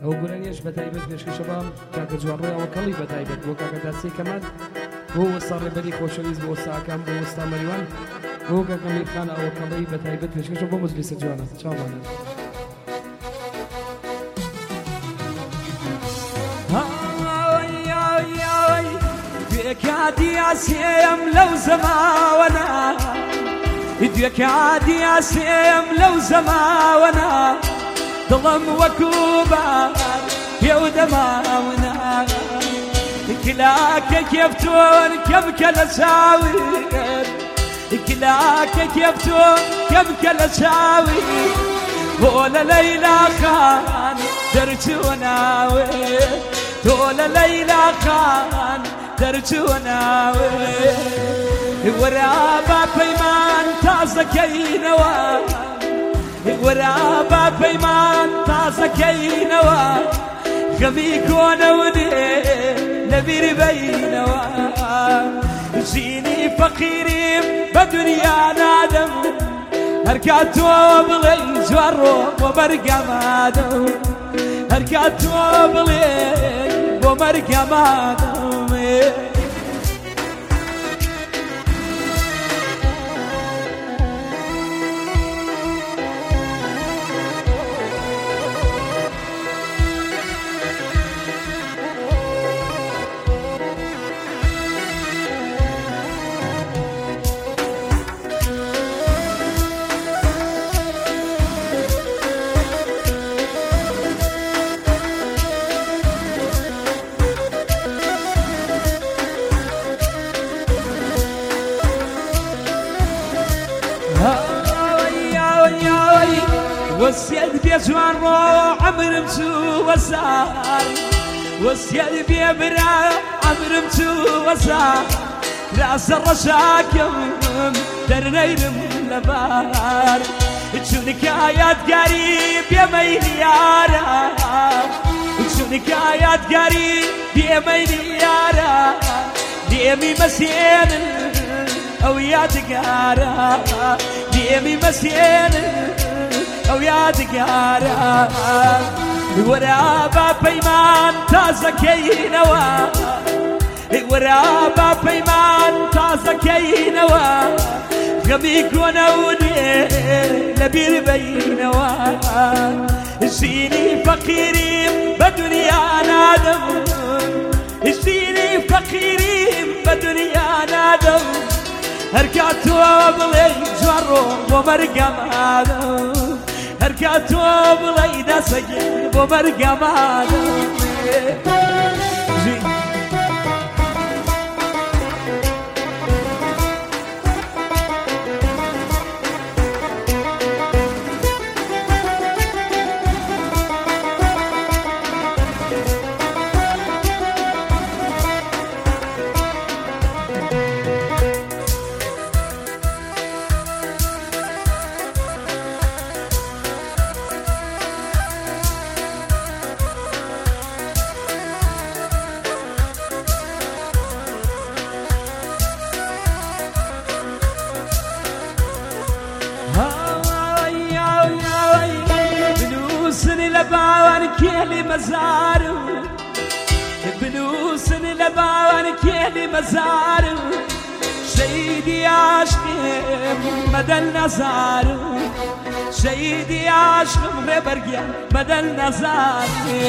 ئەو گورانیش بەتایبەت پێشکەشەبام کاکە جوانڕۆیەوە کەڵی بەتایبەت بۆ کاکە داسی کەمان بۆ وەستا ڕێبەری خۆشەویست بۆ وەستاکان بۆ وەستا مەریوان بۆ کاکە میرخان ئەوە کەڵی بەتایبەت پێشکەشە بۆ مجلیسە جوانە چاوانە دوێکاتی ئاسێم لەو زەماوەنا دوێکاتی ئاسێم لەو زەماوەنا دڵم وەکوو بار پێو دەماوەنا کلاکە کێفتۆن کە بکە لە چاوی کلاکە کێفتۆن کە بکە لە چاوی بۆ لە لەیلا خان دەرچووە ناوێ تۆ لە لەیلا خان دەرچووە ناوێ وەرا با پەیمان تازەکەینەوە وەرا با پەیمان تازەکەینەوە غەمی کۆنەودێ لەبیر بەینەوە ژینی فەقیریم بە دنیا نادەم هەرکات تۆ بڵێ جوارڕۆ بۆ بەرگەمادەم هەرکات تۆ بڵێ بۆ بەرگەمادەم وەسیەت بێ جوانڕۆ عەمرم چوو وەسار وەسیەت بێ برا عەمرم چوو وەسار راسە ڕەشاکەم دەرنەیرم لەبار چونکە یادگاری بێمەیلی یارە چونکە یادگاری بێمەیلی یارە دێمی مەسێنن ئەو یادگارە دێمی مەسێنن ئەو یادگارە وەرا با پەیمان تازەکەینەوە وەرا با پەیمان تازەکەینەوە غەمی کۆنەودێ لەبیر بەینەوە ژینی فەقیریم بە دنیا نادەم ژینی فەقیریم بە دنیا نادەم هەرکات تۆ بڵێ جوانڕۆ بۆ بەرگەمادەم هەرکات تۆ بڵێ دەسەگێ بۆ بەرگەمادەم لباوان كيلي مزارو بنوسن لباوان كيلي مزارو شيدي عاشقي مدى النظار شيدي عاشقي مبرقيا مدى النظار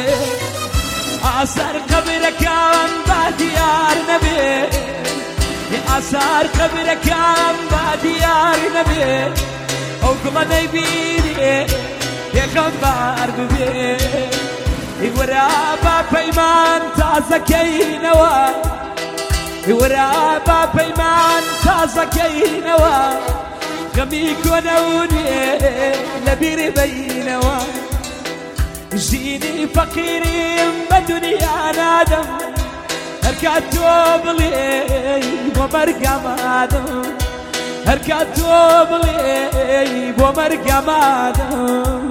آثار قبرك عن باديار نبي آثار قبرك عن باديار نبي أو كما نبيني يخبر ببي وەرا با پەیمان تازەکەینەوە وەرا با پەیمان تازەکەینەوە غەمی کۆنەودێ لەبیر بەینەوە ژینی فەقیریم بە دنیا نادەم هەرکات تۆ بڵێ بۆ بەرگەمادەم هەرکات تۆ بڵێ بۆ بەرگەمادەم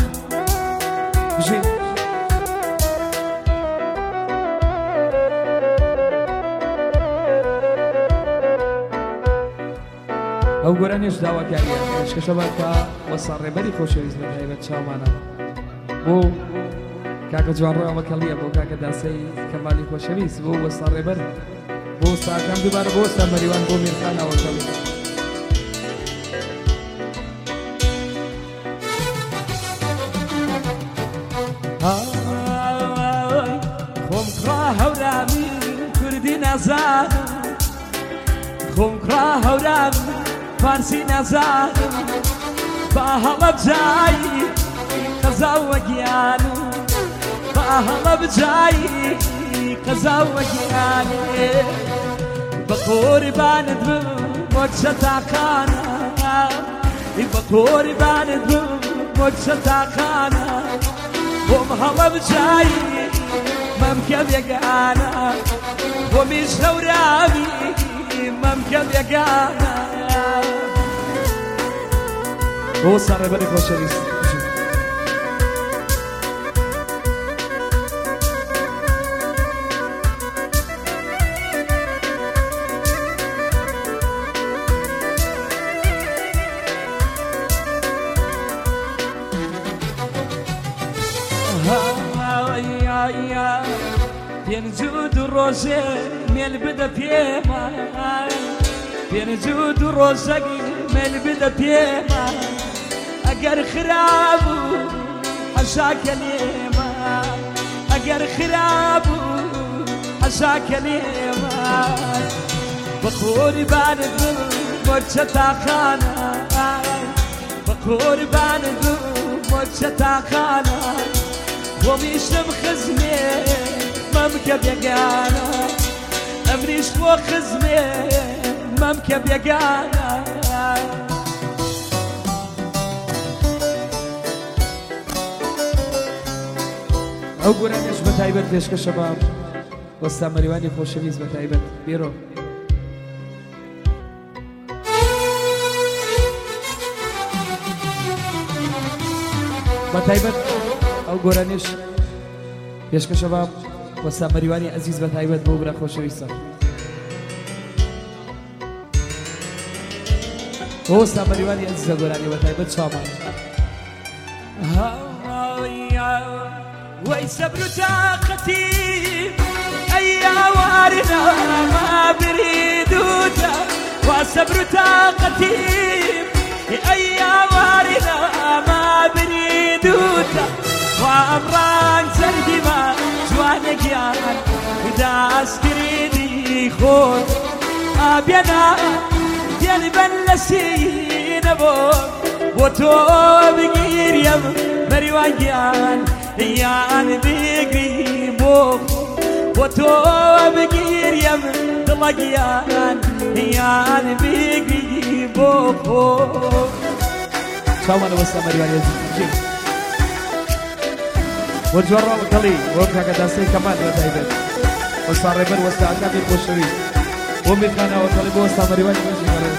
ئەو گۆرانیش داواکاریە پێشکەشە بکە وەستا ڕێبەری خۆشەویست بە تایبەت چاومانە بۆ کاکە جوان ڕۆیەوە کەڵیە بۆ کاکە داسەی کەمالی خۆشەویست بۆ وەستا ڕێبەر بۆ وەستاکان دووبارە بۆ وەستا مەریوان بۆ میرخان ئەوەکەڵی خۆم کڕا هەورامی کوردی نەزانم خۆم کڕا هەورامی فارسی نەزانم با هەڵە بجایی قەزا وەگیانم با هەڵە بجایی قەزا وەگیانێ بە قوربانت بم بۆ چەتاقانە بە قوربانت بم بۆ چەتاقانە بۆم هەڵە بجایی مەمکە بێگانە بۆ میش هەورامی مەمکە بێگانە بۆ وەستا ڕێبەری خۆشەویست پێنجود و ڕۆژێ مێل بدە پێمان پێنجود و ڕۆژەگی مێل بدە پێمان ئەگەر خراب و حەشاکە لێمان ئەگەر خراب و حەشاکە لێمان بە قوربانت بم بۆ چەتاقانە بە قوربانت بم بۆ چەتاقانە بۆ میشتم خزمێ مەمکە بێگانە ئەمریش بۆ خزمێ مەمکە بێگانە ئەو گۆرانیش بە تایبەت پێشکەشە بە وەستا مەریوانی خۆشەویست بە تایبەت بیرۆ بە تایبەت ئەو گۆرانیش پێشکەشە بە وەستا مەریوانی عەزیز بە تایبەت بۆ برا خۆشەویستە بۆ وەستا مەریوانی عەزیزە گۆرانی بە تایبەت چامان وەی سەبر و تاقەتی ئەیاوارنا ما بریدوتە وا سەبر و تاقەتی ئەیاوارنا ما بریدوتە وا ئەمڕان زەردیمە جوانەگیان داستکردی خۆت ئابێنا دێنبەن لە سینەبۆ بۆ تۆ بگیریم مەریوانگیان یان بگری بۆ تۆ بگیریم دڵەگیان یان بگری بۆ چاوانە وەستا مەریوانی عەزیز بۆ جوان ڕاوەکەڵی بۆ کاکە داسەی کەمال بە تایبەت وەستا ڕێبەر وەستا ئەکامی خۆشەویست بۆ میرخان ئەوەکەڵی بۆ وەستا مەریوانی خۆشەویست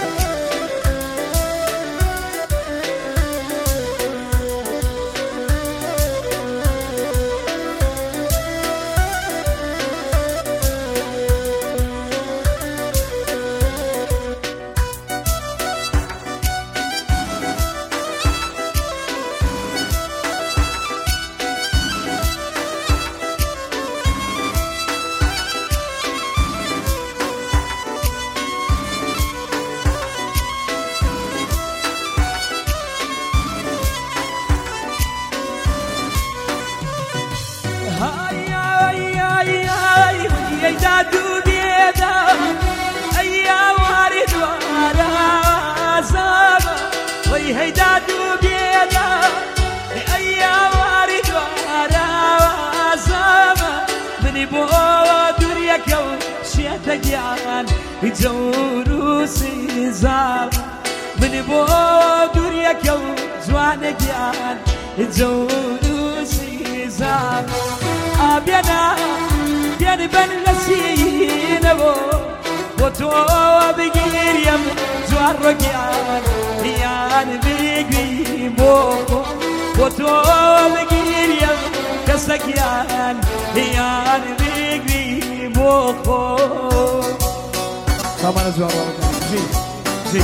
جوروسیزام من بۆ دووریەکە و جوانەگیان جوروسیزام ئابێنا دێنبەن لە سینەوە بۆ تۆ بگیریم جوان ڕۆگیان یان بگری بۆ تۆ بگیریم کەسەگیان یان بگری بۆ چاوانە جوان ڕاوەکەڵی ژی ژی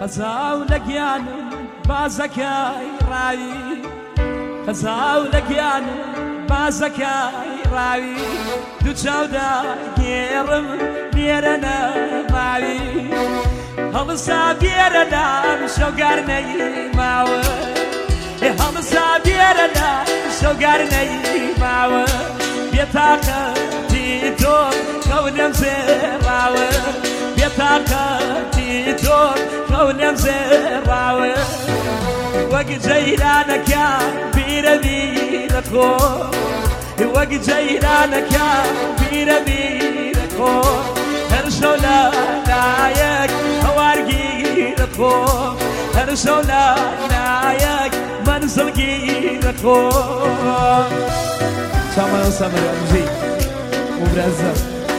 خەزاو لە گیانم بازەکەی ڕاوی خەزاو لە گیانم بازەکەی ڕاوی دوو چاودا گێڕم لێرە نەماوی هەڵسا بێرە لام شەوگارنەی ماوە هەڵسا بێرە لام شەوگارنەی ماوە بێتاقەتی تۆ کەونەم زێڕاوە بێتاقەتی تۆ کەونەم زێڕاوە وەک جەیرانەکە بیرە بیرە خۆ وەک جەیرانەکە بیرە بیرە خۆ هەر شەو لە لایەک هەوارگیرە خۆ هەر شەو لە لایەک منزڵگیرە خۆ چامان سەمەر ئەمژی مبرەزە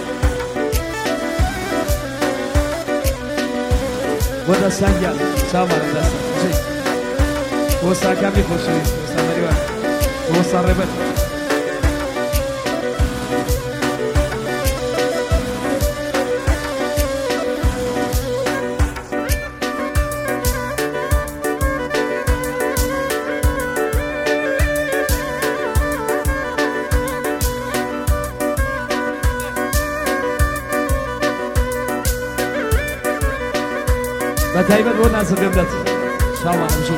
بۆ دەستانگیان چامان دەستە ئەمژی بۆ ساکامی خۆشەویست بۆ سامەریوان بۆ ساڕێبەت بەتایبەت بۆ نازم بێبلەت چاوان ئەمژی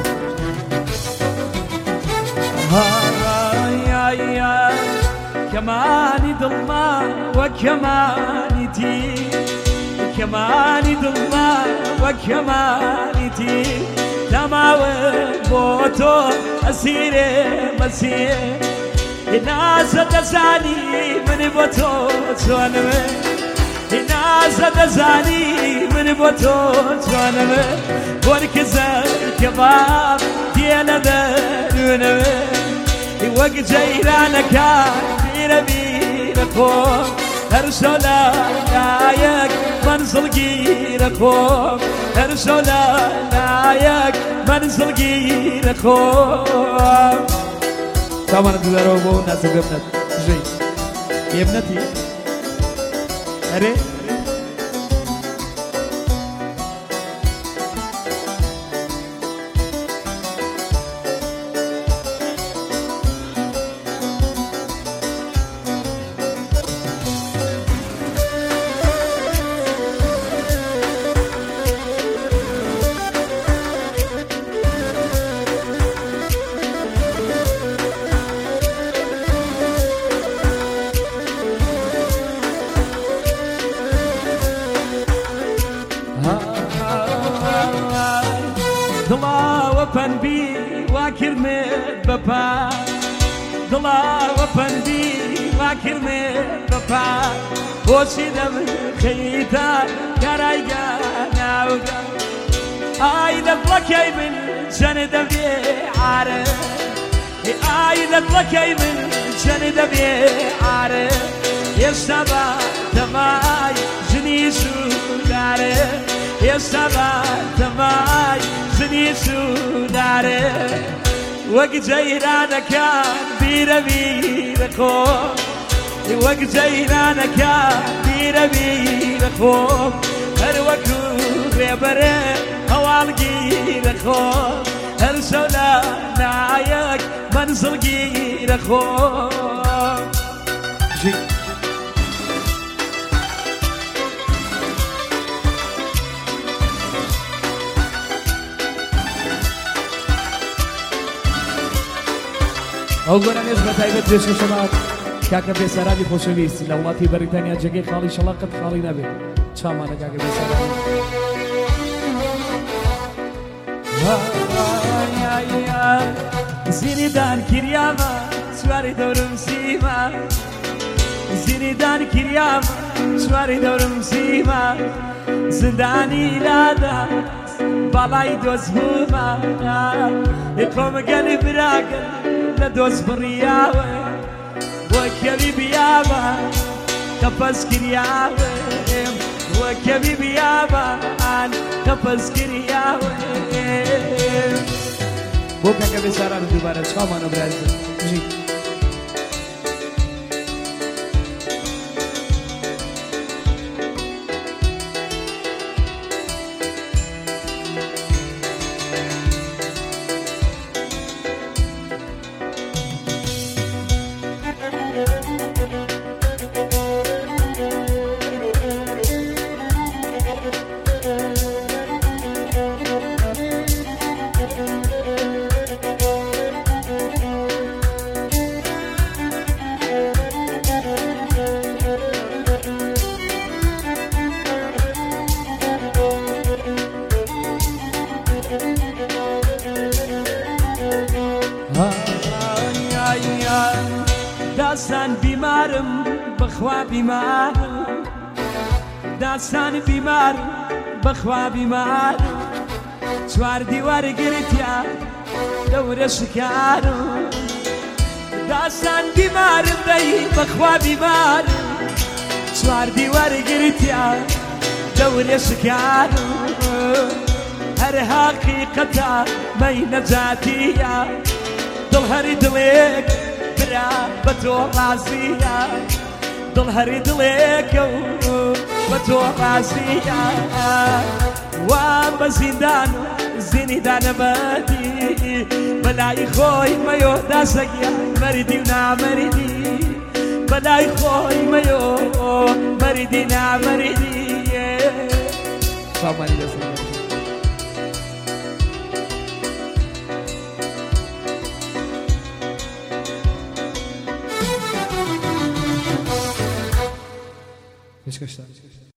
كماني ضلما وكماني تي كماني ضلما وكماني تي تماوي بوتو أسير مسير الناس تزاني من بوتو تونمي الناس تزاني من بوتو تونمي وركزر كباب ديانا دونمي وەک جەیرانەکە بیرە بیرە خۆ هەر شەو لە لایەک منزڵگیرە خۆ هەر شەو لە لایەک منزڵگیرە خۆ چاوانە دووبارەوە بۆ نازم بێبنەت ژەی ئێبنەتی ئەرێ دڵاوە پەنبی واکردمێت بەپا دڵاوە پەنبی واکردمێت بەپا بۆچی دەمخەیتە کارایگە ناوگە ئای لە دڵەکەی من چەنە دەبێ عارە ئای لە دڵەکەی من چەنە دەبێ عارە ئێستا بە دەمای ژنی سوودارە ئێستا بە دەمای ژنی سوودارە وەک جەیرانەکان بیرە بیرە خۆ وەک جەیرانەکان بیرە بیرە خۆ هەر وەکو ڕێبەرە هەواڵگیرە خۆ هەر شەو لە لایەک منزڵگیرە خۆ ئەو گۆرانێش بەتایبەت پێشکەشەمان کاکە بێسەرانی خۆشەویست لە وڵاتی بەریتانیا جێگەی خاڵی شەڵاقت خاڵی نەبێت چامانە کاکە بێسەرانی زیندان کریامە سواری دەورم سیمە زیندان کریامە سواری دەورم سیمە زندانی لادا باڵای دۆست بوومە کۆمەگەلی براگە لە دۆست بڕیاوە وەکەوی بیاوە کە پەس کریاوە وەکەوی بیاوە کە پەس کریاوە بۆ کاکە بێسەران دووبارە چاوانە برازە ژی بخوا بیمار داستان بیمار بخوا بیمار چوار دیوار گرتیا دور شکار داستان بیمار دای بخوا بیمار چوار دیوار گرتیا دور شکار هر حقیقتا می نجاتیا دل هری دلک برا بتو رازیا دل هری دلک بتو رازیا و بزندان زندان بدی بلای خوی میو دستگیا مردی و نامردی بلای خوی میو مردی نامردی سامانی دست Teşekkür ederim.